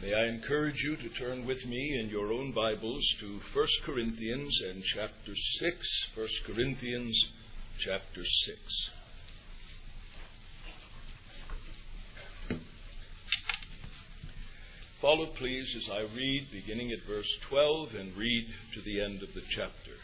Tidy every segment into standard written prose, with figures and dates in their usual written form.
May I encourage you to turn with me in your own Bibles to 1 Corinthians and chapter 6. 1 Corinthians chapter 6. Follow, please, as I read, beginning at verse 12, and read to the end of the chapter.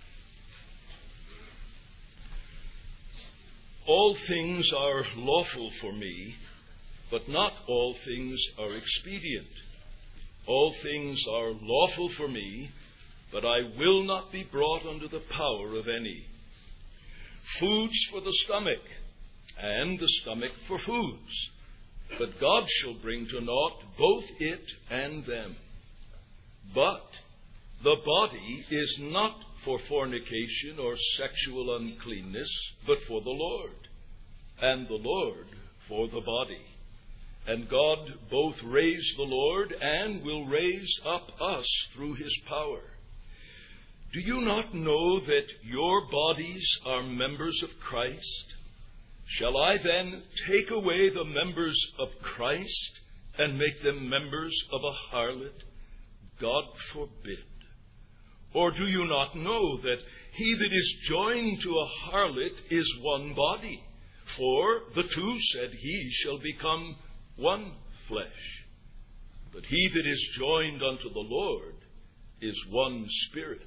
All things are lawful for me, but not all things are expedient. All things are lawful for me, but I will not be brought under the power of any. Foods for the stomach, and the stomach for foods, but God shall bring to naught both it and them. But the body is not for fornication or sexual uncleanness, but for the Lord, and the Lord for the body. And God both raised the Lord and will raise up us through his power. Do you not know that your bodies are members of Christ? Shall I then take away the members of Christ and make them members of a harlot? God forbid. Or do you not know that he that is joined to a harlot is one body? For the two, said he, shall become one flesh. But he that is joined unto the Lord is one spirit.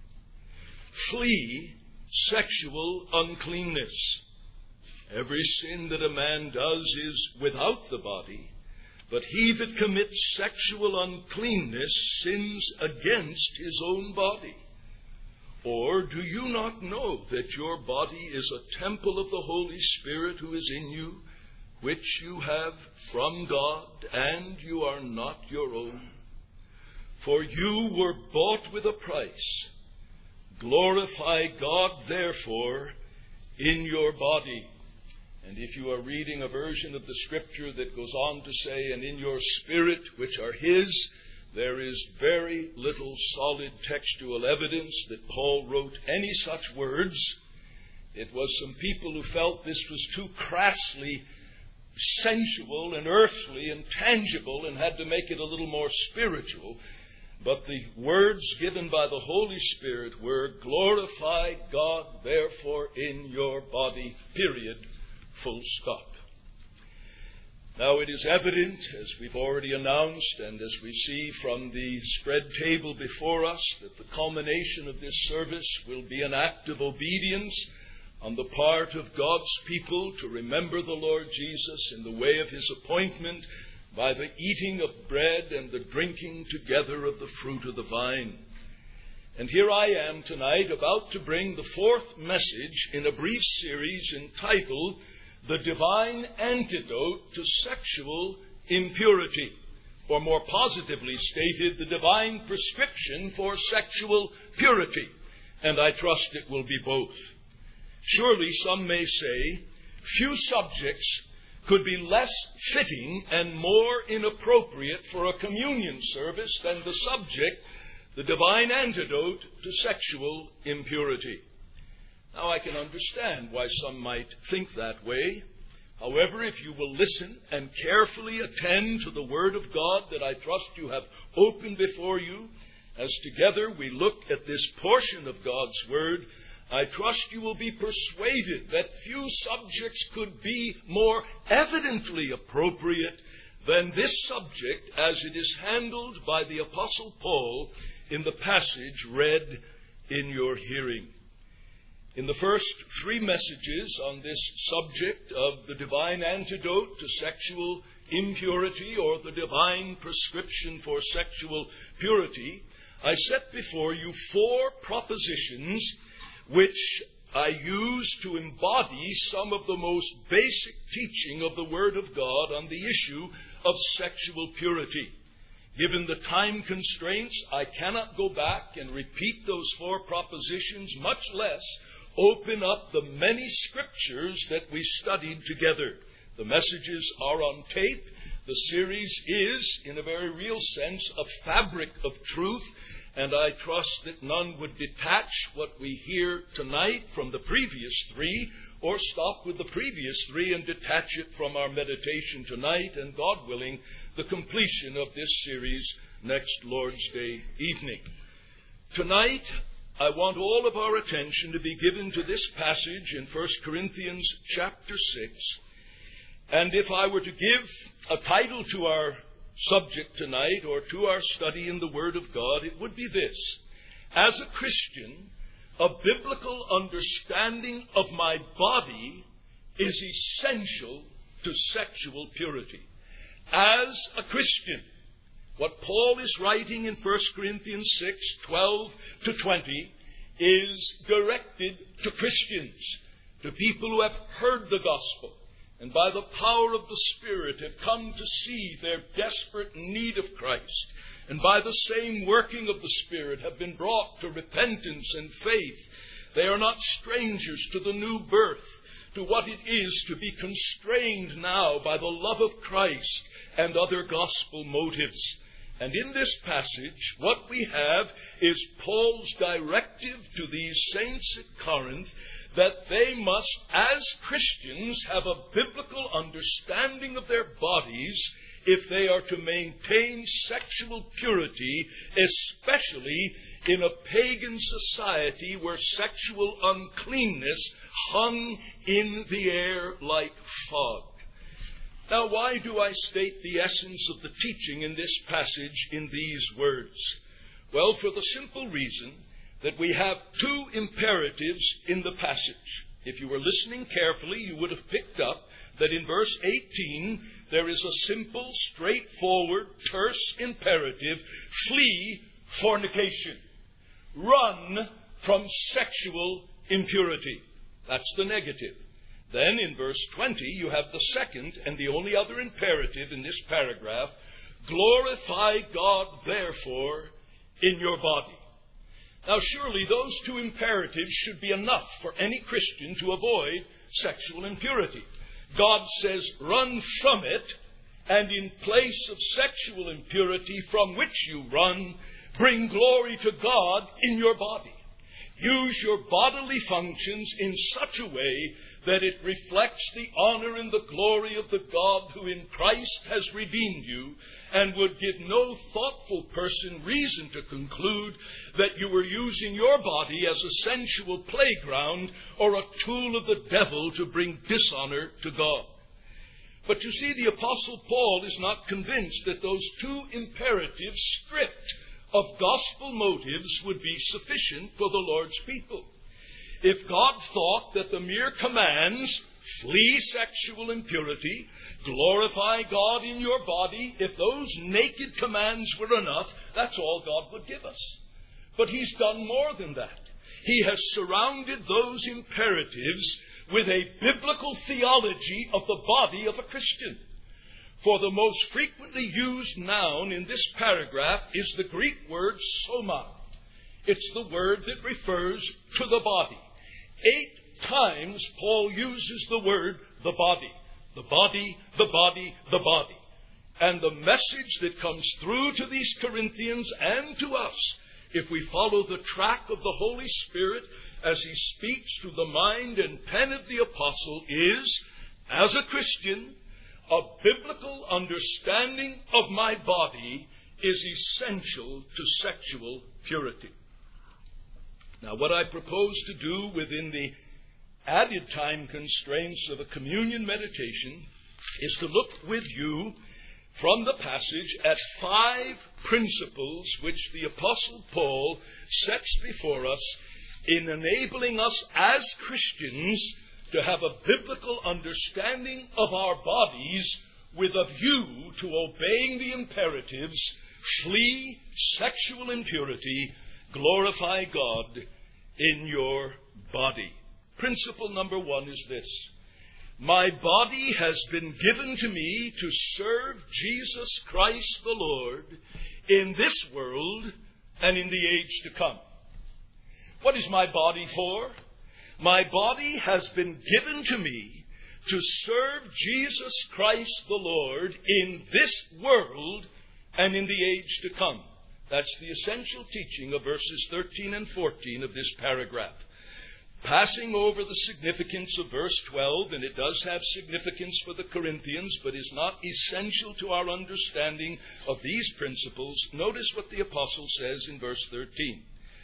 Flee sexual uncleanness. Every sin that a man does is without the body, but he that commits sexual uncleanness sins against his own body. Or do you not know that your body is a temple of the Holy Spirit who is in you, which you have from God, and you are not your own? For you were bought with a price. Glorify God, therefore, in your body. And if you are reading a version of the Scripture that goes on to say, and in your spirit, which are his, there is very little solid textual evidence that Paul wrote any such words. It was some people who felt this was too crassly sensual and earthly and tangible and had to make it a little more spiritual. But the words given by the Holy Spirit were, glorify God, therefore, in your body, period, full stop. Now it is evident, as we've already announced, and as we see from the spread table before us, that the culmination of this service will be an act of obedience on the part of God's people to remember the Lord Jesus in the way of his appointment by the eating of bread and the drinking together of the fruit of the vine. And here I am tonight about to bring the fourth message in a brief series entitled The Divine Antidote to Sexual Impurity, or more positively stated, the divine prescription for sexual purity. And I trust it will be both. Surely some may say, few subjects could be less fitting and more inappropriate for a communion service than the subject, the divine antidote to sexual impurity. Now I can understand why some might think that way. However, if you will listen and carefully attend to the Word of God that I trust you have opened before you, as together we look at this portion of God's Word, I trust you will be persuaded that few subjects could be more evidently appropriate than this subject as it is handled by the Apostle Paul in the passage read in your hearing. In the first three messages on this subject of the divine antidote to sexual impurity, or the divine prescription for sexual purity, I set before you four propositions which I use to embody some of the most basic teaching of the Word of God on the issue of sexual purity. Given the time constraints, I cannot go back and repeat those four propositions, much less open up the many scriptures that we studied together. The messages are on tape. The series is, in a very real sense, a fabric of truth, and I trust that none would detach what we hear tonight from the previous three, or stop with the previous three and detach it from our meditation tonight, and God willing, the completion of this series next Lord's Day evening. Tonight, I want all of our attention to be given to this passage in 1 Corinthians chapter 6. And if I were to give a title to our subject tonight, or to our study in the Word of God, it would be this: as a Christian, a biblical understanding of my body is essential to sexual purity. As a Christian, what Paul is writing in 1 Corinthians 6:12-20 is directed to Christians, to people who have heard the gospel, and by the power of the Spirit have come to see their desperate need of Christ, and by the same working of the Spirit have been brought to repentance and faith. They are not strangers to the new birth, to what it is to be constrained now by the love of Christ and other gospel motives. And in this passage, what we have is Paul's directive to these saints at Corinth that they must, as Christians, have a biblical understanding of their bodies if they are to maintain sexual purity, especially in a pagan society where sexual uncleanness hung in the air like fog. Now, why do I state the essence of the teaching in this passage in these words? Well, for the simple reason that we have two imperatives in the passage. If you were listening carefully, you would have picked up that in verse 18 there is a simple, straightforward, terse imperative: flee fornication. Run from sexual impurity. That's the negative. Then in verse 20 you have the second and the only other imperative in this paragraph: glorify God therefore in your body. Now surely those two imperatives should be enough for any Christian to avoid sexual impurity. God says run from it, and in place of sexual impurity from which you run, bring glory to God in your body. Use your bodily functions in such a way that it reflects the honor and the glory of the God who in Christ has redeemed you, and would give no thoughtful person reason to conclude that you were using your body as a sensual playground or a tool of the devil to bring dishonor to God. But you see, the Apostle Paul is not convinced that those two imperatives, stripped of gospel motives, would be sufficient for the Lord's people. If God thought that the mere commands, flee sexual impurity, glorify God in your body, if those naked commands were enough, that's all God would give us. But He's done more than that. He has surrounded those imperatives with a biblical theology of the body of a Christian. For the most frequently used noun in this paragraph is the Greek word soma. It's the word that refers to the body. 8 times Paul uses the word the body. The body, the body, the body. And the message that comes through to these Corinthians and to us, if we follow the track of the Holy Spirit as He speaks through the mind and pen of the apostle, is, as a Christian, a biblical understanding of my body is essential to sexual purity. Now, what I propose to do within the added time constraints of a communion meditation is to look with you from the passage at 5 principles which the Apostle Paul sets before us in enabling us as Christians to have a biblical understanding of our bodies with a view to obeying the imperatives: flee sexual impurity, glorify God in your body. Principle number 1 is this: my body has been given to me to serve Jesus Christ the Lord in this world and in the age to come. What is my body for? My body has been given to me to serve Jesus Christ the Lord in this world and in the age to come. That's the essential teaching of verses 13 and 14 of this paragraph. passing over the significance of verse 12, and it does have significance for the Corinthians, but is not essential to our understanding of these principles, notice what the apostle says in verse 13.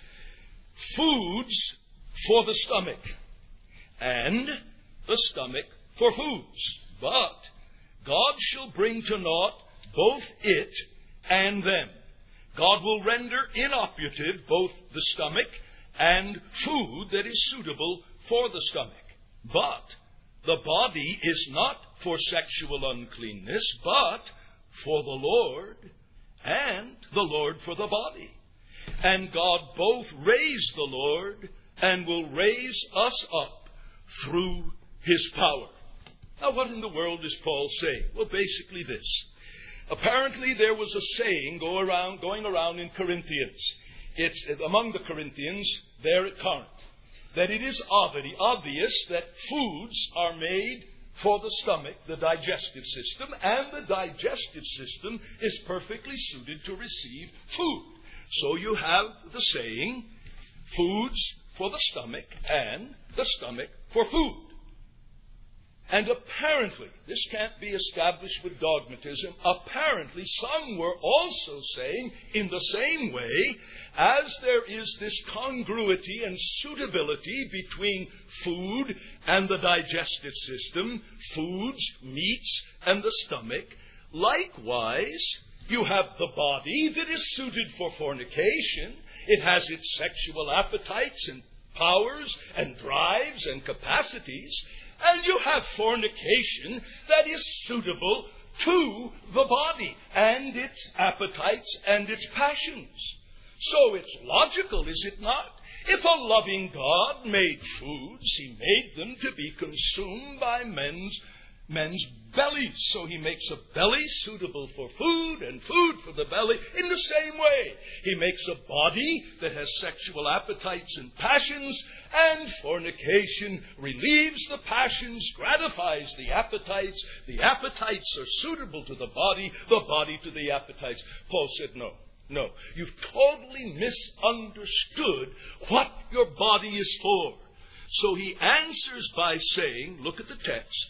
Foods for the stomach, and the stomach for foods. But God shall bring to naught both it and them. God will render inoperative both the stomach and food that is suitable for the stomach. But the body is not for sexual uncleanness, but for the Lord, and the Lord for the body. And God both raised the Lord and will raise us up through His power. Now, what in the world is Paul saying? Well, basically this. Apparently, there was a saying going around in Corinthians. It's among the Corinthians there at Corinth, that it is obvious that foods are made for the stomach, the digestive system, and the digestive system is perfectly suited to receive food. So you have the saying, foods for the stomach and the stomach for food. And apparently, this can't be established with dogmatism, apparently some were also saying in the same way, as there is this congruity and suitability between food and the digestive system, foods, meats, and the stomach, likewise, you have the body that is suited for fornication. It has its sexual appetites and powers and drives and capacities. And you have fornication that is suitable to the body and its appetites and its passions. So it's logical, is it not? If a loving God made foods, He made them to be consumed by men's bellies. So He makes a belly suitable for food and food for the belly in the same way. He makes a body that has sexual appetites and passions, and fornication relieves the passions, gratifies the appetites. The appetites are suitable to the body to the appetites. Paul said, no, you've totally misunderstood what your body is for. So he answers by saying, look at the text,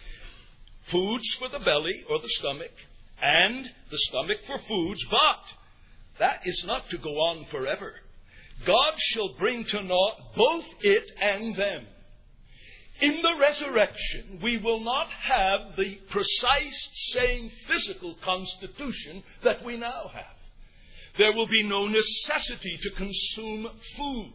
foods for the belly or the stomach, and the stomach for foods, but that is not to go on forever. God shall bring to naught both it and them. In the resurrection, we will not have the precise same physical constitution that we now have. There will be no necessity to consume food.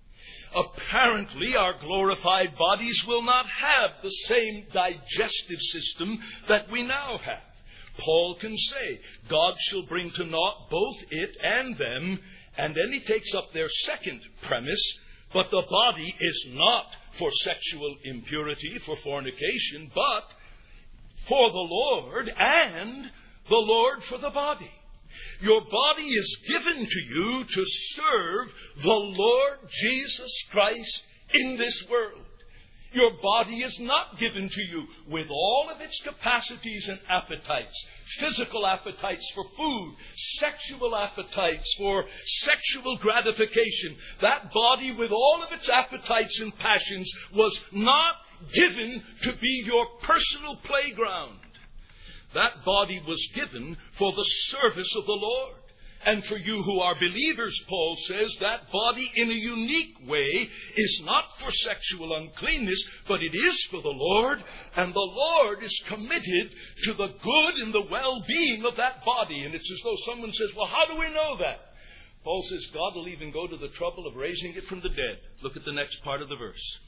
Apparently, our glorified bodies will not have the same digestive system that we now have. Paul can say, God shall bring to naught both it and them, and then he takes up their second premise, but the body is not for sexual impurity, for fornication, but for the Lord, and the Lord for the body. Your body is given to you to serve the Lord Jesus Christ in this world. Your body is not given to you with all of its capacities and appetites, physical appetites for food, sexual appetites for sexual gratification. That body with all of its appetites and passions was not given to be your personal playground. That body was given for the service of the Lord. And for you who are believers, Paul says, that body in a unique way is not for sexual uncleanness, but it is for the Lord. And the Lord is committed to the good and the well-being of that body. And it's as though someone says, well, how do we know that? Paul says, God will even go to the trouble of raising it from the dead. Look at the next part of the verse.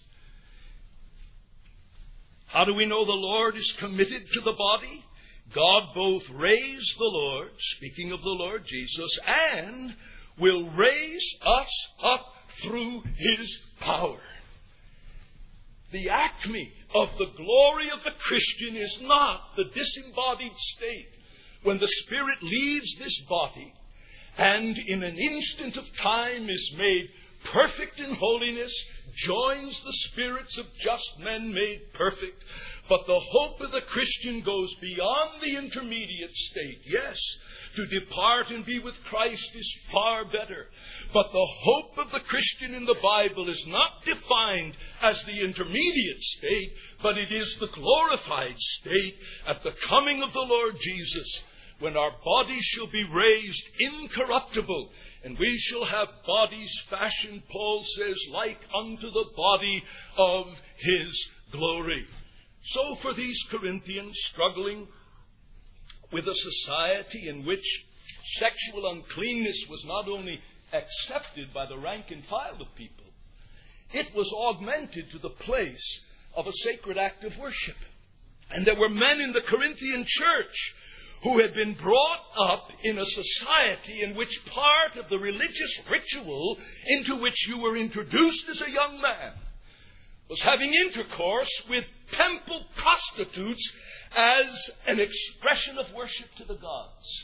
How do we know the Lord is committed to the body? God both raised the Lord, speaking of the Lord Jesus, and will raise us up through His power. The acme of the glory of the Christian is not the disembodied state when the spirit leaves this body and in an instant of time is made perfect in holiness, joins the spirits of just men made perfect. But the hope of the Christian goes beyond the intermediate state, yes, To depart and be with Christ is far better. But the hope of the Christian in the Bible is not defined as the intermediate state, but it is the glorified state at the coming of the Lord Jesus, when our bodies shall be raised incorruptible, and we shall have bodies fashioned, Paul says, like unto the body of his glory. So for these Corinthians struggling with a society in which sexual uncleanness was not only accepted by the rank and file of people, it was augmented to the place of a sacred act of worship. And there were men in the Corinthian church who had been brought up in a society in which part of the religious ritual into which you were introduced as a young man was having intercourse with temple prostitutes as an expression of worship to the gods.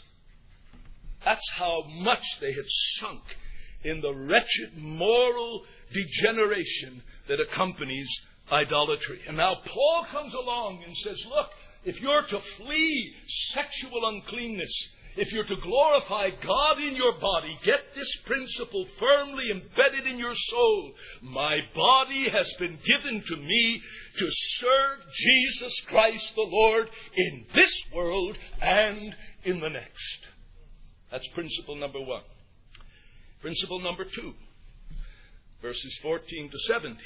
That's how much they had sunk in the wretched moral degeneration that accompanies idolatry. And now Paul comes along and says, look, if you're to flee sexual uncleanness, if you're to glorify God in your body, get this principle firmly embedded in your soul. My body has been given to me to serve Jesus Christ the Lord in this world and in the next. That's principle number 1. Principle number 2, verses 14 to 17.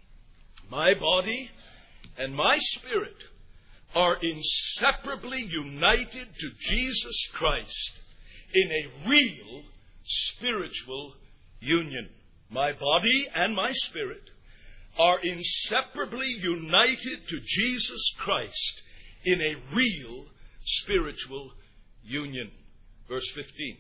My body and my spirit are inseparably united to Jesus Christ in a real spiritual union. My body and my spirit are inseparably united to Jesus Christ in a real spiritual union. Verse 15.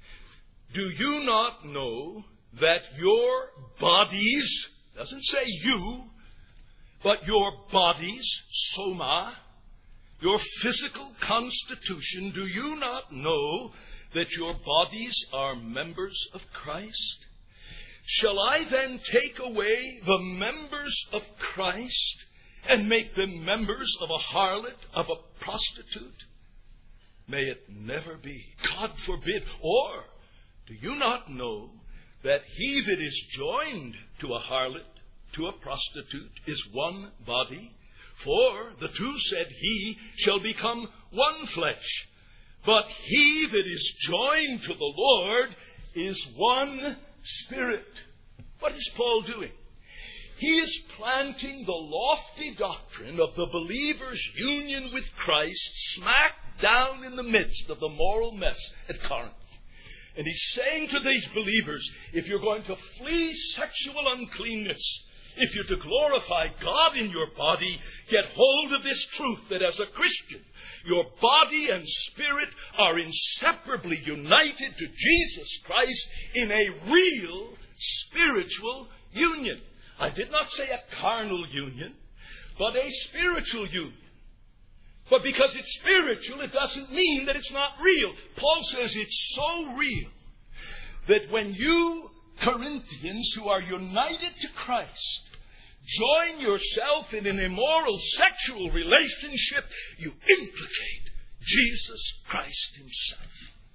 Do you not know that your bodies, doesn't say you, but your bodies, soma, your physical constitution, do you not know that your bodies are members of Christ? Shall I then take away the members of Christ and make them members of a harlot, of a prostitute? May it never be. God forbid. Or do you not know that he that is joined to a harlot, to a prostitute, is one body? For the two, said he, shall become one flesh. But he that is joined to the Lord is one spirit. What is Paul doing? He is planting the lofty doctrine of the believer's union with Christ smack down in the midst of the moral mess at Corinth. And he's saying to these believers, if you're going to flee sexual uncleanness, if you're to glorify God in your body, get hold of this truth that as a Christian, your body and spirit are inseparably united to Jesus Christ in a real spiritual union. I did not say a carnal union, but a spiritual union. But because it's spiritual, it doesn't mean that it's not real. Paul says it's so real that when you Corinthians who are united to Christ join yourself in an immoral sexual relationship, you implicate Jesus Christ himself.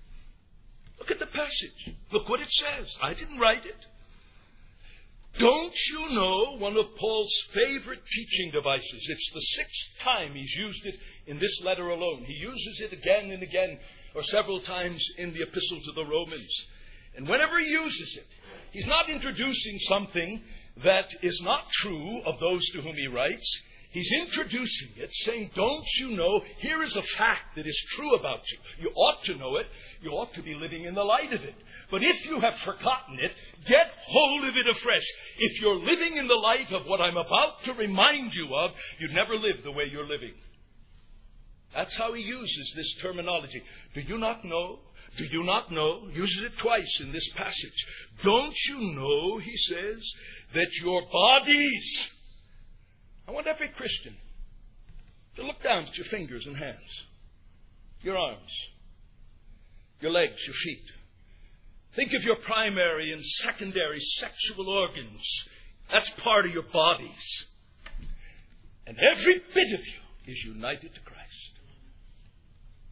Look at the passage. Look what it says. I didn't write it. Don't you know one of Paul's favorite teaching devices? It's the 6th time he's used it in this letter alone. He uses it again and again, or several times in the epistle to the Romans. And whenever he uses it, he's not introducing something that is not true of those to whom he writes. He's introducing it, saying, don't you know, here is a fact that is true about you. You ought to know it. You ought to be living in the light of it. But if you have forgotten it, get hold of it afresh. If you're living in the light of what I'm about to remind you of, you'd never live the way you're living. That's how he uses this terminology. Do you not know? Do you not know? Uses it twice in this passage. Don't you know, he says, that your bodies... I want every Christian to look down at your fingers and hands, your arms, your legs, your feet. Think of your primary and secondary sexual organs. That's part of your bodies. And every bit of you is united to Christ.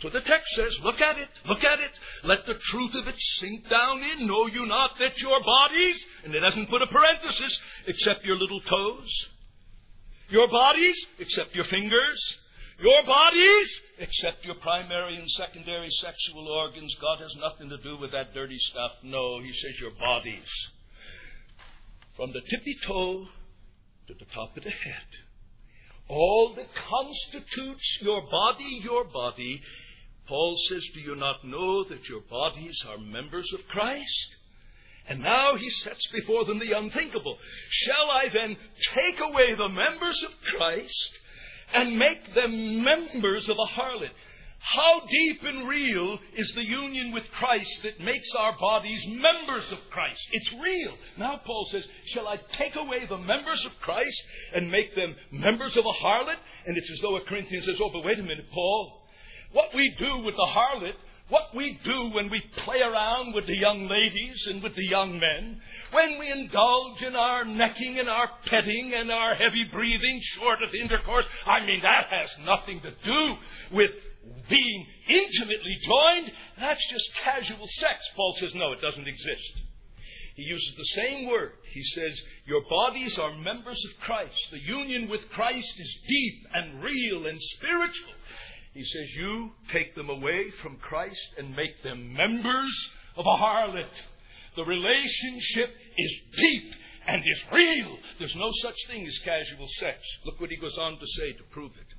So the text says, look at it, look at it. Let the truth of it sink down in. Know you not that your bodies, and it hasn't put a parenthesis, except your little toes. Your bodies, except your fingers. Your bodies, except your primary and secondary sexual organs. God has nothing to do with that dirty stuff. No, he says your bodies. From the tippy toe to the top of the head. All that constitutes your body, Paul says, do you not know that your bodies are members of Christ? And now he sets before them the unthinkable. Shall I then take away the members of Christ and make them members of a harlot? How deep and real is the union with Christ that makes our bodies members of Christ? It's real. Now Paul says, shall I take away the members of Christ and make them members of a harlot? And it's as though a Corinthian says, oh, but wait a minute, Paul. What we do with the harlot, what we do when we play around with the young ladies and with the young men, when we indulge in our necking and our petting and our heavy breathing short of intercourse, that has nothing to do with being intimately joined. That's just casual sex. Paul says, no, it doesn't exist. He uses the same word. He says, your bodies are members of Christ. The union with Christ is deep and real and spiritual. He says, you take them away from Christ and make them members of a harlot. The relationship is deep and is real. There's no such thing as casual sex. Look what he goes on to say to prove it.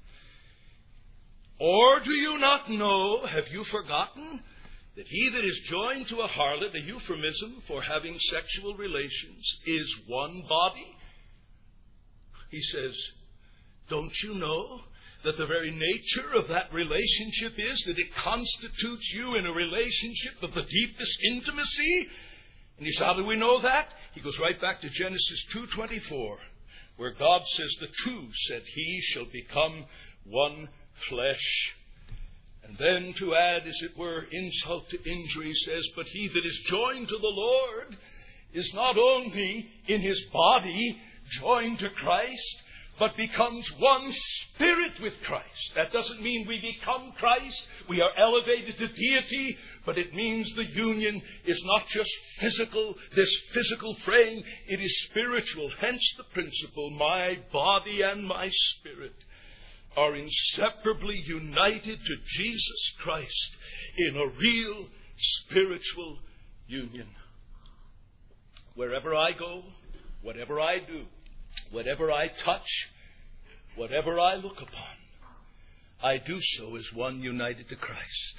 Or do you not know, have you forgotten, that he that is joined to a harlot, a euphemism for having sexual relations, is one body? He says, don't you know that the very nature of that relationship is that it constitutes you in a relationship of the deepest intimacy? And he says, how do we know that? He goes right back to Genesis 2:24, where God says, the two, said he, shall become one flesh. And then to add, as it were, insult to injury, he says, but he that is joined to the Lord is not only in his body joined to Christ, but becomes one spirit with Christ. That doesn't mean we become Christ. We are elevated to deity, but it means the union is not just physical, this physical frame. It is spiritual. Hence the principle, my body and my spirit are inseparably united to Jesus Christ in a real spiritual union. Wherever I go, whatever I do, whatever I touch, whatever I look upon, I do so as one united to Christ.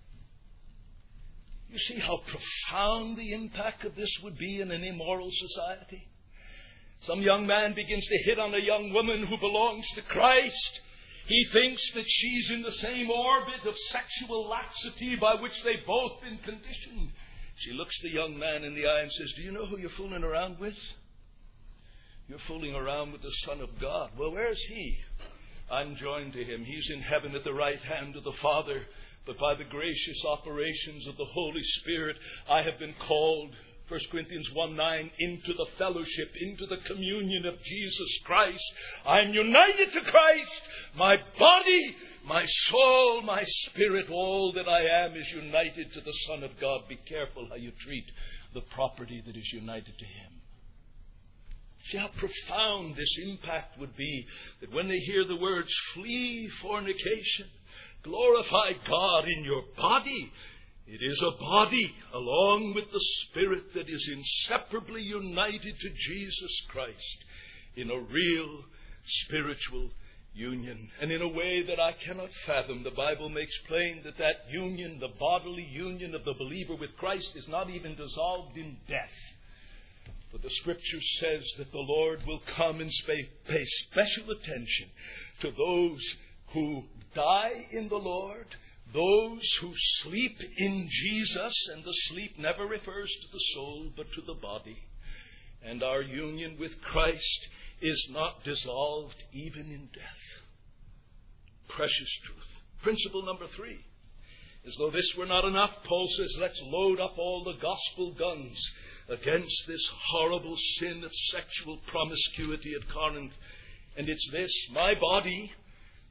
You see how profound the impact of this would be in an immoral society? Some young man begins to hit on a young woman who belongs to Christ. He thinks that she's in the same orbit of sexual laxity by which they've both been conditioned. She looks the young man in the eye and says, do you know who you're fooling around with? You're fooling around with the Son of God. Well, where's he? I'm joined to him. He's in heaven at the right hand of the Father. But by the gracious operations of the Holy Spirit, I have been called, 1 Corinthians 1:9, into the fellowship, into the communion of Jesus Christ. I'm united to Christ. My body, my soul, my spirit, all that I am is united to the Son of God. Be careful how you treat the property that is united to him. See how profound this impact would be, that when they hear the words, flee fornication, glorify God in your body. It is a body, along with the spirit, that is inseparably united to Jesus Christ in a real spiritual union. And in a way that I cannot fathom, the Bible makes plain that that union, the bodily union of the believer with Christ, is not even dissolved in death. But the Scripture says that the Lord will come and pay special attention to those who die in the Lord, those who sleep in Jesus, and the sleep never refers to the soul but to the body. And our union with Christ is not dissolved even in death. Precious truth. Principle number 3. As though this were not enough, Paul says, let's load up all the gospel guns against this horrible sin of sexual promiscuity at Corinth. And it's this: my body,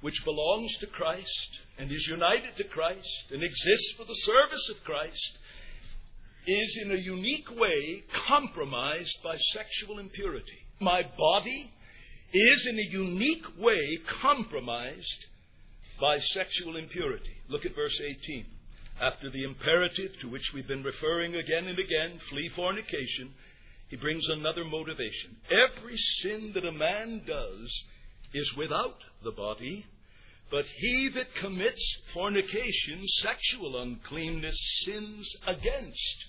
which belongs to Christ and is united to Christ and exists for the service of Christ, is in a unique way compromised by sexual impurity. My body is in a unique way compromised by sexual impurity. Look at verse 18. After the imperative to which we've been referring again and again, flee fornication, he brings another motivation. Every sin that a man does is without the body, but he that commits fornication, sexual uncleanness, sins against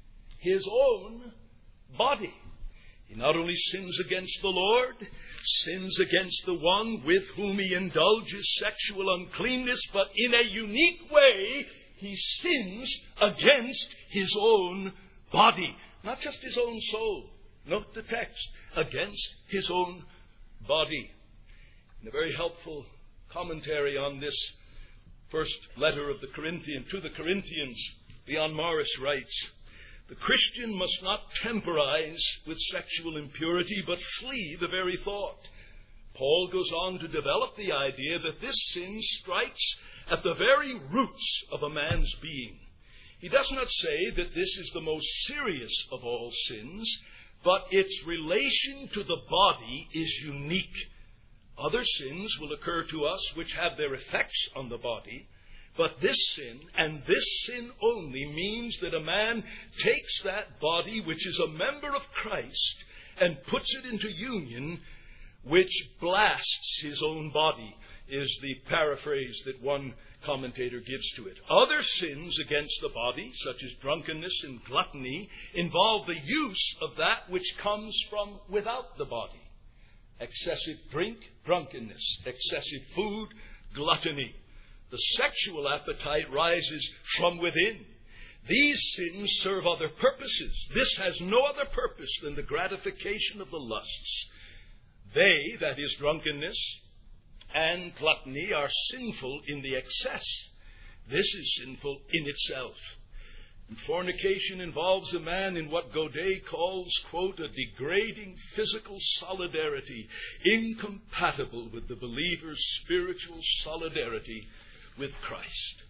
his own body. He not only sins against the Lord, sins against the one with whom he indulges sexual uncleanness, but in a unique way, he sins against his own body. Not just his own soul. Note the text. Against his own body. In a very helpful commentary on this first letter of the to the Corinthians, Leon Morris writes, the Christian must not temporize with sexual impurity, but flee the very thought. Paul goes on to develop the idea that this sin strikes at the very roots of a man's being. He does not say that this is the most serious of all sins, but its relation to the body is unique. Other sins will occur to us which have their effects on the body, but this sin, and this sin only, means that a man takes that body, which is a member of Christ, and puts it into union, which blasts his own body, is the paraphrase that one commentator gives to it. Other sins against the body, such as drunkenness and gluttony, involve the use of that which comes from without the body. Excessive drink, drunkenness. Excessive food, gluttony. The sexual appetite rises from within. These sins serve other purposes. This has no other purpose than the gratification of the lusts. They, that is drunkenness and gluttony, are sinful in the excess. This is sinful in itself. And fornication involves a man in what Godet calls, quote, a degrading physical solidarity incompatible with the believer's spiritual solidarity with Christ.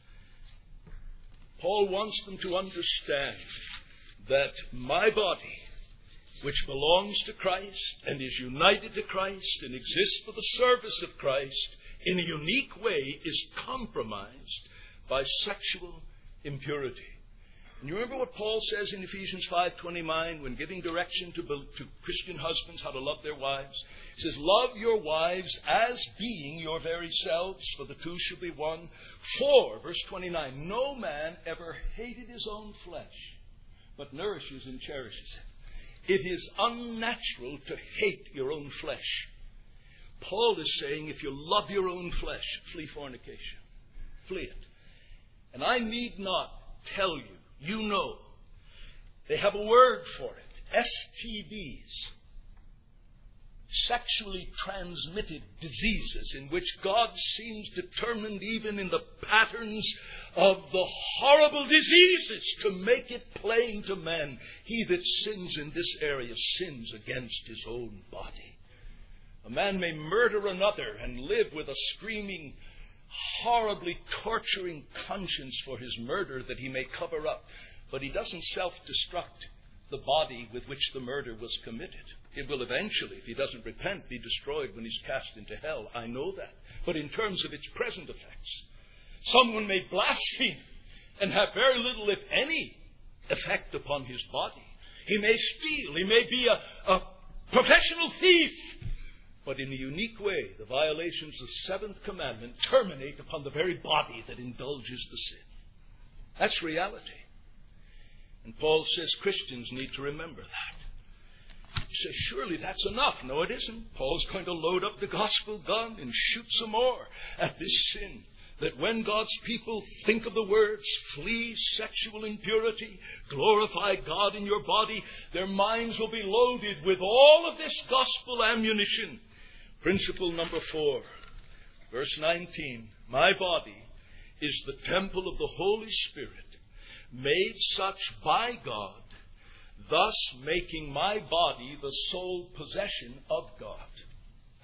Paul wants them to understand that my body, which belongs to Christ and is united to Christ and exists for the service of Christ, in a unique way is compromised by sexual impurity. And you remember what Paul says in Ephesians 5:29 when giving direction to Christian husbands how to love their wives? He says, love your wives as being your very selves, for the two shall be one. For, verse 29, no man ever hated his own flesh, but nourishes and cherishes it. It is unnatural to hate your own flesh. Paul is saying, if you love your own flesh, flee fornication. Flee it. And I need not tell you, you know, they have a word for it. STDs. Sexually transmitted diseases, in which God seems determined even in the patterns of the horrible diseases to make it plain to men. He that sins in this area sins against his own body. A man may murder another and live with a screaming, horribly torturing conscience for his murder that he may cover up, but he doesn't self-destruct the body with which the murder was committed. It will eventually, if he doesn't repent, be destroyed when he's cast into hell. I know that. But in terms of its present effects, someone may blaspheme and have very little, if any, effect upon his body. He may steal. He may be a professional thief. But in a unique way, the violations of the seventh commandment terminate upon the very body that indulges the sin. That's reality. And Paul says Christians need to remember that. He says, surely that's enough. No, it isn't. Paul's going to load up the gospel gun and shoot some more at this sin. That when God's people think of the words, flee sexual impurity, glorify God in your body, their minds will be loaded with all of this gospel ammunition. Principle number 4, verse 19. My body is the temple of the Holy Spirit, made such by God, thus making my body the sole possession of God.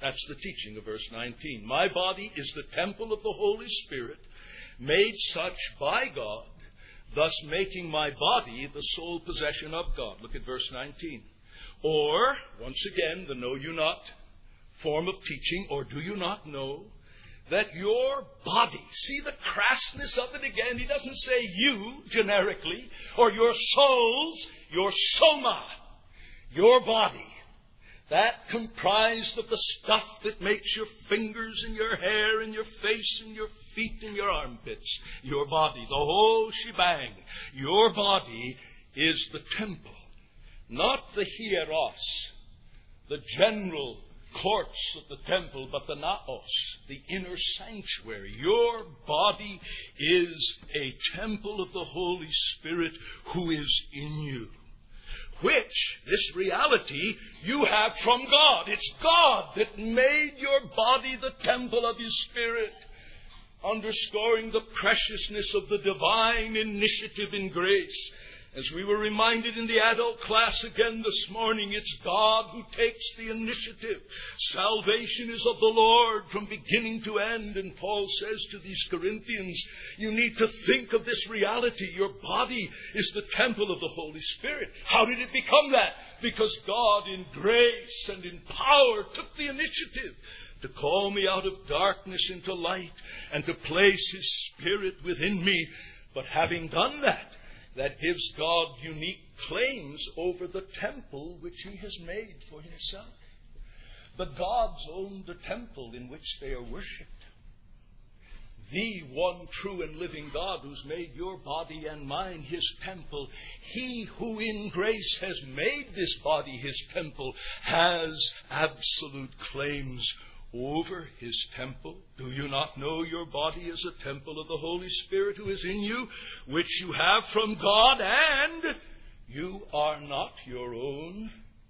That's the teaching of verse 19. My body is the temple of the Holy Spirit, made such by God, thus making my body the sole possession of God. Look at verse 19. Or, once again, the know you not form of teaching, or do you not know that your body, see the crassness of it again, he doesn't say you generically, or your souls, your soma, your body, that comprised of the stuff that makes your fingers and your hair and your face and your feet and your armpits, your body, the whole shebang, your body is the temple, not the hieros, the general courts of the temple, but the naos, the inner sanctuary. Your body is a temple of the Holy Spirit who is in you, which, this reality, you have from God. It's God that made your body the temple of His Spirit, underscoring the preciousness of the divine initiative in grace. As we were reminded in the adult class again this morning, it's God who takes the initiative. Salvation is of the Lord from beginning to end. And Paul says to these Corinthians, you need to think of this reality. Your body is the temple of the Holy Spirit. How did it become that? Because God in grace and in power took the initiative to call me out of darkness into light and to place His Spirit within me. But having done that, that gives God unique claims over the temple which He has made for Himself. The gods own the temple in which they are worshipped. The one true and living God who's made your body and mine His temple, He who in grace has made this body His temple, has absolute claims over His temple. Do you not know your body is a temple of the Holy Spirit who is in you, which you have from God, and you are not your own?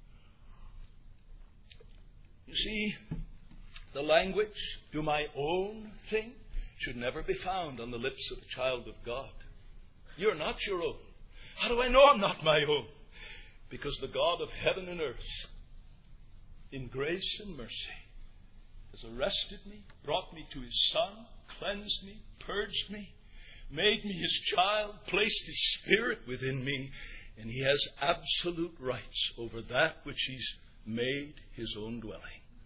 You see, the language, do my own thing, should never be found on the lips of a child of God. You're not your own. How do I know I'm not my own? Because the God of heaven and earth, in grace and mercy, has arrested me, brought me to His Son, cleansed me, purged me, made me His child, placed His Spirit within me, and He has absolute rights over that which He's made His own dwelling.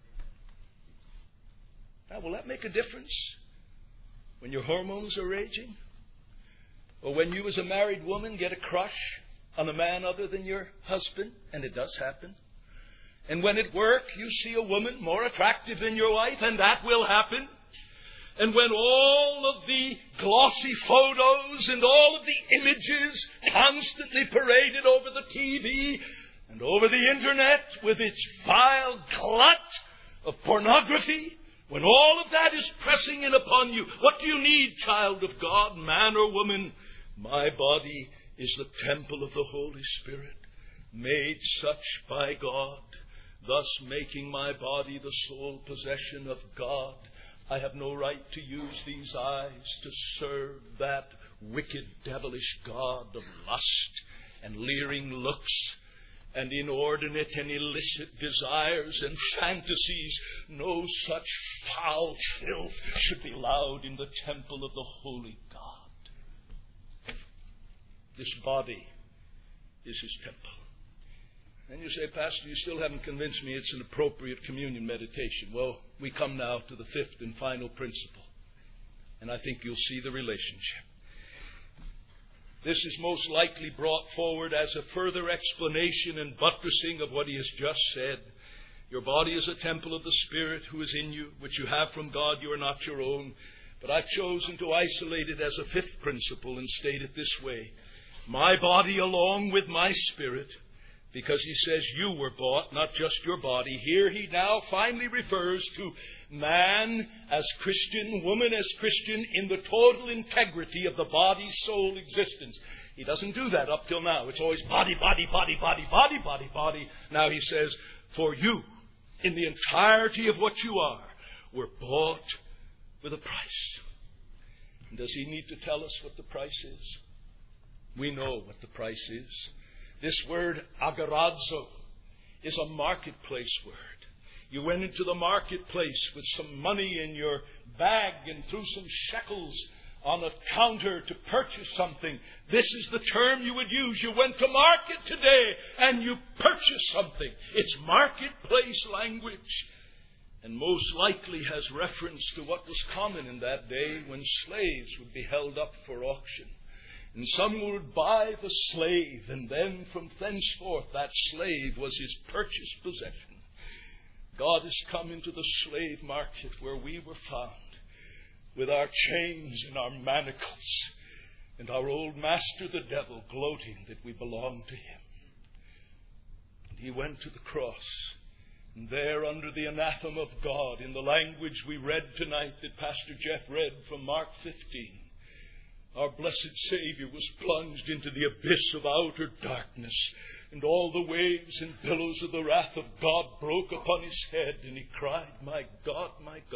Now, will that make a difference when your hormones are raging? Or when you as a married woman get a crush on a man other than your husband, and it does happen? And when at work you see a woman more attractive than your wife, and that will happen. And when all of the glossy photos and all of the images constantly paraded over the TV and over the internet with its vile glut of pornography, when all of that is pressing in upon you, what do you need, child of God, man or woman? My body is the temple of the Holy Spirit, made such by God, thus making my body the sole possession of God. I have no right to use these eyes to serve that wicked, devilish god of lust and leering looks and inordinate and illicit desires and fantasies. No such foul filth should be allowed in the temple of the Holy God. This body is His temple. And you say, Pastor, you still haven't convinced me it's an appropriate communion meditation. Well, we come now to the fifth and final principle. And I think you'll see the relationship. This is most likely brought forward as a further explanation and buttressing of what he has just said. Your body is a temple of the Spirit who is in you, which you have from God. You are not your own. But I've chosen to isolate it as a fifth principle and state it this way. My body along with my spirit, because he says you were bought, not just your body. Here he now finally refers to man as Christian, woman as Christian, in the total integrity of the body-soul existence. He doesn't do that up till now. It's always body, body, body, body, body, body, body. Now he says, for you, in the entirety of what you are, were bought with a price. And does he need to tell us what the price is? We know what the price is. This word, agorazo, is a marketplace word. You went into the marketplace with some money in your bag and threw some shekels on a counter to purchase something. This is the term you would use. You went to market today and you purchased something. It's marketplace language. And most likely has reference to what was common in that day when slaves would be held up for auction. And someone would buy the slave, and then from thenceforth that slave was his purchased possession. God has come into the slave market where we were found, with our chains and our manacles, and our old master the devil gloating that we belong to him. And he went to the cross. And there, under the anathema of God, in the language we read tonight that Pastor Jeff read from Mark 15, our blessed Savior was plunged into the abyss of outer darkness, and all the waves and billows of the wrath of God broke upon his head, and he cried, my God,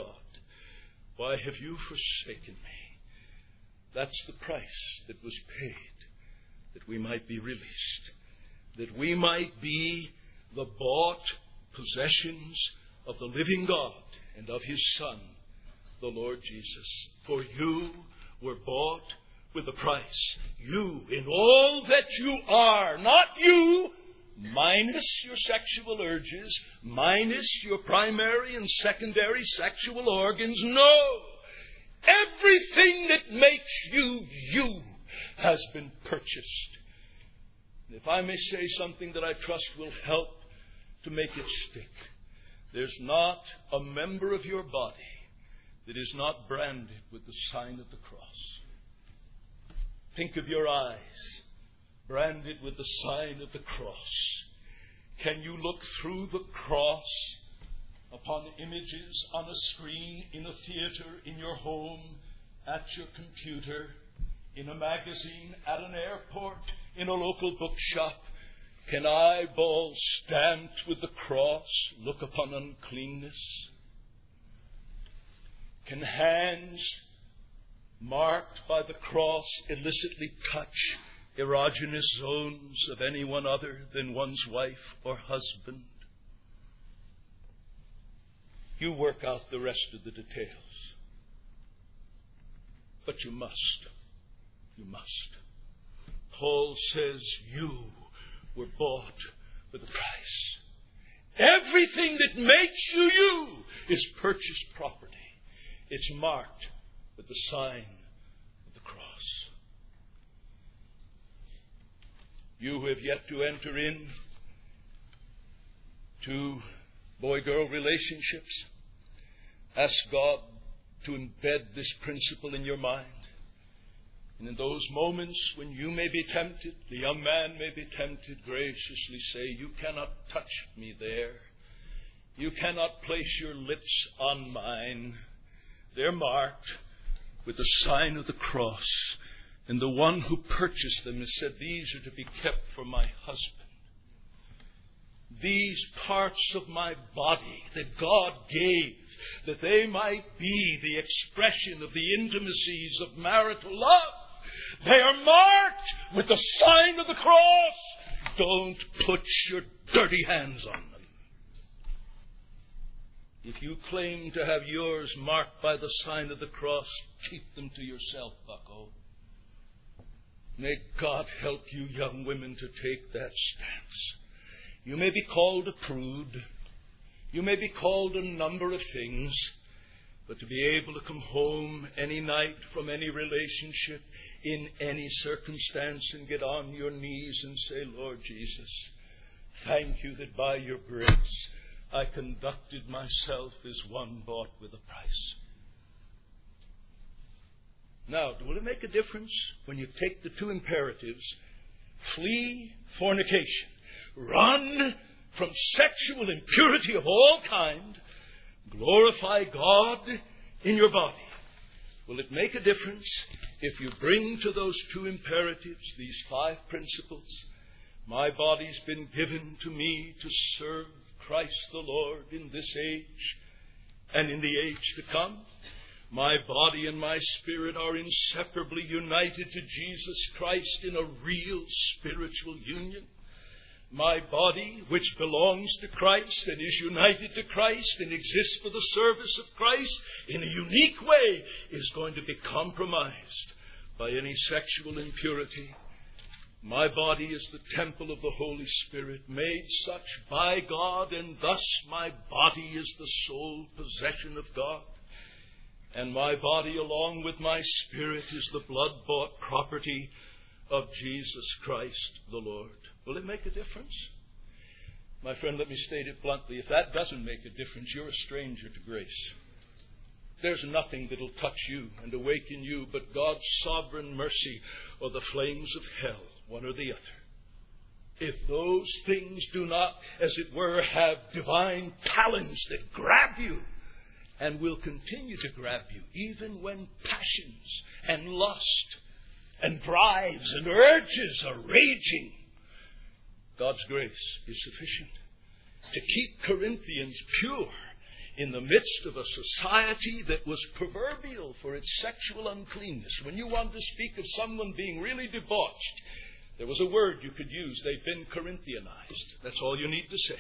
why have you forsaken me? That's the price that was paid, that we might be released, that we might be the bought possessions of the living God and of his Son, the Lord Jesus. For you were bought with a price. You, in all that you are, not you, minus your sexual urges, minus your primary and secondary sexual organs. No! Everything that makes you, you, has been purchased. And if I may say something that I trust will help to make it stick, there's not a member of your body that is not branded with the sign of the cross. Think of your eyes, branded with the sign of the cross. Can you look through the cross upon images on a screen, in a theater, in your home, at your computer, in a magazine, at an airport, in a local bookshop? Can eyeballs stamped with the cross look upon uncleanness? Can hands marked by the cross illicitly touch erogenous zones of anyone other than one's wife or husband? You work out the rest of the details. But you must. You must. Paul says you were bought with a price. Everything that makes you you is purchased property. It's marked with the sign of the cross. You who have yet to enter in to boy-girl relationships, ask God to embed this principle in your mind. And in those moments when you may be tempted, the young man may be tempted, graciously say, you cannot touch me there. You cannot place your lips on mine. They're marked with the sign of the cross. And the one who purchased them has said, these are to be kept for my husband. These parts of my body that God gave, that they might be the expression of the intimacies of marital love, they are marked with the sign of the cross. Don't put your dirty hands on them. If you claim to have yours marked by the sign of the cross, keep them to yourself, bucko. May God help you young women to take that stance. You may be called a prude. You may be called a number of things. But to be able to come home any night from any relationship, in any circumstance, and get on your knees and say, Lord Jesus, thank you that by your grace I conducted myself as one bought with a price. Now, will it make a difference when you take the two imperatives? Flee fornication. Run from sexual impurity of all kind. Glorify God in your body. Will it make a difference if you bring to those two imperatives these 5 principles? My body's been given to me to serve Christ the Lord in this age and in the age to come. My body and my spirit are inseparably united to Jesus Christ in a real spiritual union. My body, which belongs to Christ and is united to Christ and exists for the service of Christ in a unique way, is going to be compromised by any sexual impurity. My body is the temple of the Holy Spirit, made such by God, and thus my body is the sole possession of God. And my body, along with my spirit, is the blood-bought property of Jesus Christ the Lord. Will it make a difference? My friend, let me state it bluntly. If that doesn't make a difference, you're a stranger to grace. There's nothing that'll touch you and awaken you but God's sovereign mercy or the flames of hell, one or the other. If those things do not, as it were, have divine talons that grab you and will continue to grab you, even when passions and lust and drives and urges are raging, God's grace is sufficient to keep Corinthians pure in the midst of a society that was proverbial for its sexual uncleanness. When you wanted to speak of someone being really debauched, there was a word you could use. They've been Corinthianized. That's all you need to say.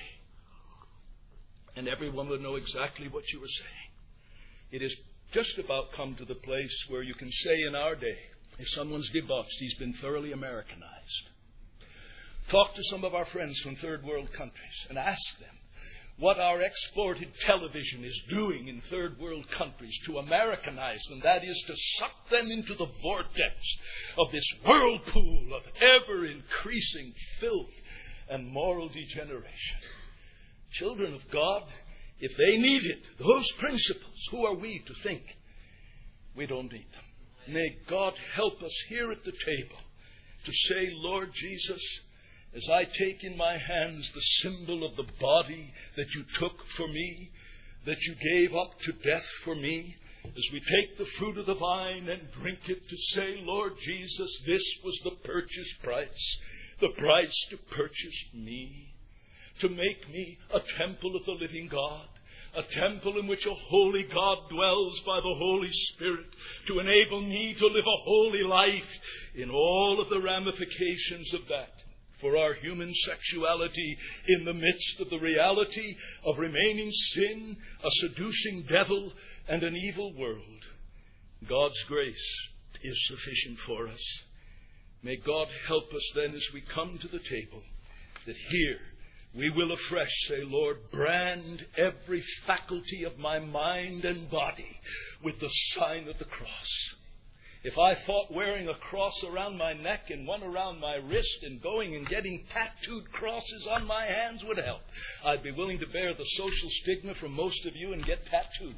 And everyone would know exactly what you were saying. It has just about come to the place where you can say in our day, if someone's debauched, he's been thoroughly Americanized. Talk to some of our friends from third world countries and ask them what our exported television is doing in third world countries to Americanize them. That is, to suck them into the vortex of this whirlpool of ever-increasing filth and moral degeneration. Children of God, if they needed those principles, who are we to think we don't need them? May God help us here at the table to say, Lord Jesus, as I take in my hands the symbol of the body that you took for me, that you gave up to death for me, as we take the fruit of the vine and drink it, to say, Lord Jesus, this was the purchase price, the price to purchase me, to make me a temple of the living God, a temple in which a holy God dwells by the Holy Spirit, to enable me to live a holy life in all of the ramifications of that. For our human sexuality in the midst of the reality of remaining sin, a seducing devil, and an evil world, God's grace is sufficient for us. May God help us then as we come to the table, that here we will afresh say, Lord, brand every faculty of my mind and body with the sign of the cross. If I thought wearing a cross around my neck and one around my wrist and going and getting tattooed crosses on my hands would help, I'd be willing to bear the social stigma from most of you and get tattooed.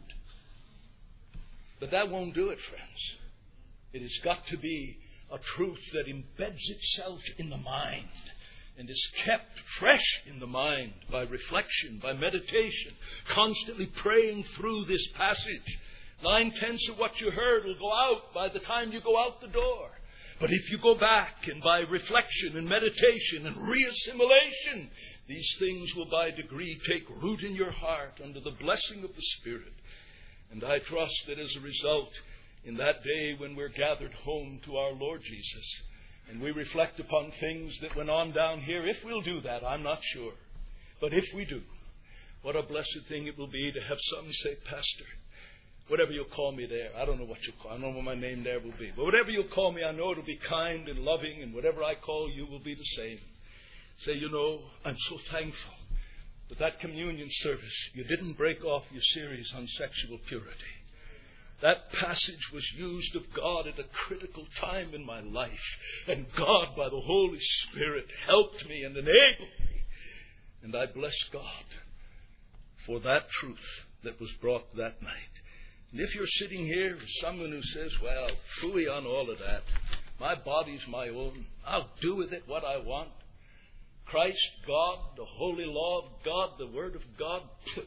But that won't do it, friends. It has got to be a truth that embeds itself in the mind and is kept fresh in the mind by reflection, by meditation, constantly praying through this passage. 9/10 of what you heard will go out by the time you go out the door. But if you go back and by reflection and meditation and reassimilation, these things will by degree take root in your heart under the blessing of the Spirit. And I trust that as a result, in that day when we're gathered home to our Lord Jesus, and we reflect upon things that went on down here, if we'll do that, I'm not sure. But if we do, what a blessed thing it will be to have some say, Pastor, whatever you'll call me there, I don't know what you'll call me. I don't know what my name there will be. But whatever you'll call me, I know it'll be kind and loving, and whatever I call you will be the same. Say, you know, I'm so thankful that communion service, you didn't break off your series on sexual purity. That passage was used of God at a critical time in my life. And God, by the Holy Spirit, helped me and enabled me. And I bless God for that truth that was brought that night. And if you're sitting here as someone who says, well, phooey on all of that. My body's my own. I'll do with it what I want. Christ, God, the holy law of God, the Word of God,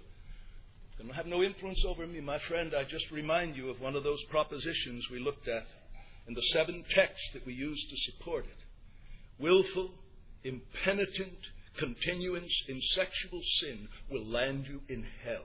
can have no influence over me. My friend, I just remind you of one of those propositions we looked at in the 7 texts that we used to support it. Willful, impenitent continuance in sexual sin will land you in hell.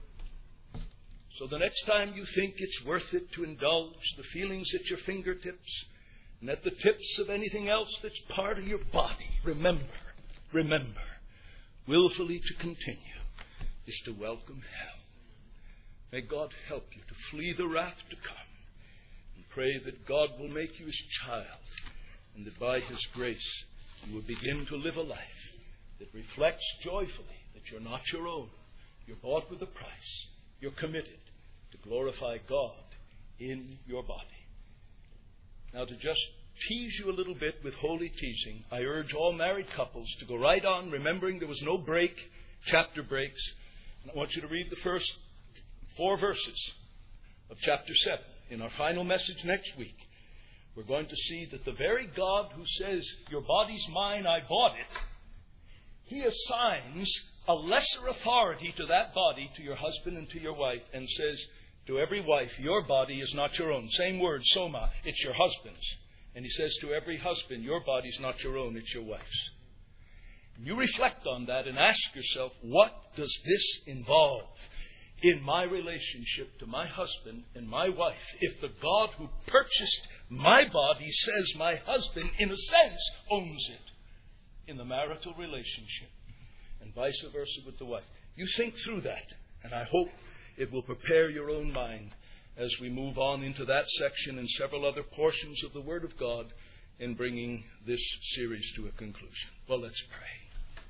So the next time you think it's worth it to indulge the feelings at your fingertips and at the tips of anything else that's part of your body, remember, remember, willfully to continue, is to welcome hell. May God help you to flee the wrath to come, and pray that God will make you his child, and that by his grace you will begin to live a life that reflects joyfully that you're not your own. You're bought with a price. You're committed to glorify God in your body. Now, to just tease you a little bit with holy teasing, I urge all married couples to go right on, remembering there was no break, chapter breaks. And I want you to read the first 4 verses of chapter 7. In our final message next week, we're going to see that the very God who says, your body's mine, I bought it, he assigns a lesser authority to that body, to your husband and to your wife, and says to every wife, your body is not your own. Same word, soma, it's your husband's. And he says to every husband, your body's not your own, it's your wife's. And you reflect on that and ask yourself, what does this involve in my relationship to my husband and my wife? If the God who purchased my body says my husband, in a sense, owns it in the marital relationship, and vice versa with the wife. You think through that, and I hope it will prepare your own mind as we move on into that section and several other portions of the Word of God in bringing this series to a conclusion. Well, let's pray.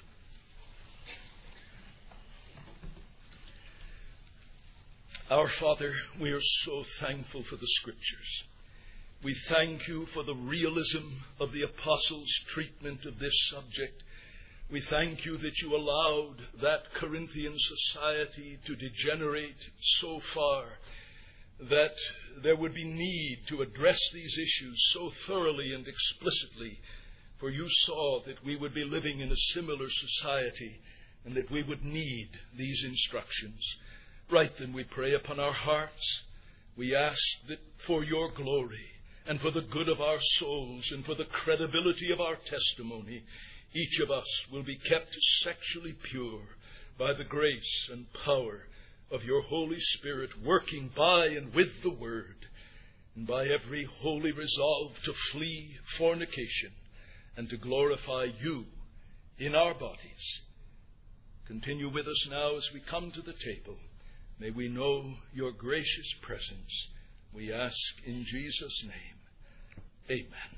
Our Father, we are so thankful for the Scriptures. We thank you for the realism of the Apostles' treatment of this subject. We thank you that you allowed that Corinthian society to degenerate so far that there would be need to address these issues so thoroughly and explicitly, for you saw that we would be living in a similar society and that we would need these instructions. Right then, we pray upon our hearts. We ask that for your glory and for the good of our souls and for the credibility of our testimony, each of us will be kept sexually pure by the grace and power of your Holy Spirit, working by and with the Word, and by every holy resolve to flee fornication and to glorify you in our bodies. Continue with us now as we come to the table. May we know your gracious presence. We ask in Jesus' name. Amen.